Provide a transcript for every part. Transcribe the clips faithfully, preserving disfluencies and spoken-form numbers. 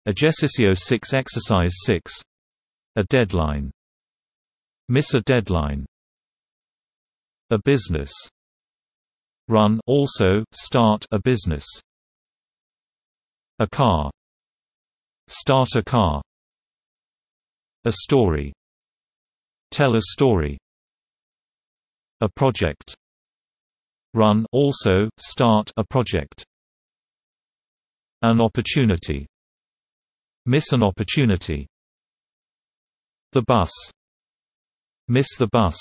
Ejercicio six Exercise six. A deadline. Miss a deadline. A business. Run also start a business. A car. Start a car. A story. Tell a story. A project. Run also start a project. An opportunity. Miss an opportunity. The bus. Miss the bus.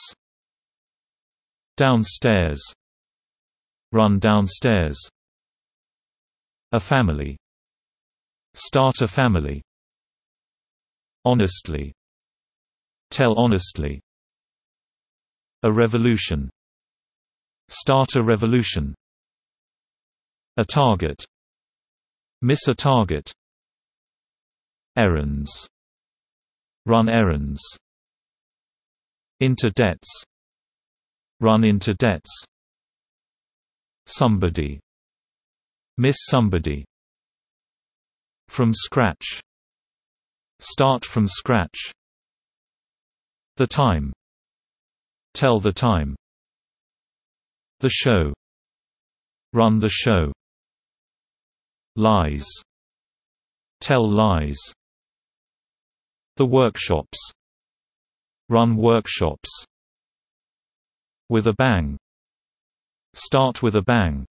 Downstairs. Run downstairs. A family. Start a family. Honestly. Tell honestly. A revolution. Start a revolution. A target. Miss a target. Errands. Run errands. Into debts. Run into debts. Somebody. Miss somebody. From scratch. Start from scratch. The time. Tell the time. The show. Run the show. Lies. Tell lies. The workshops. Run workshops. With a bang. Start with a bang.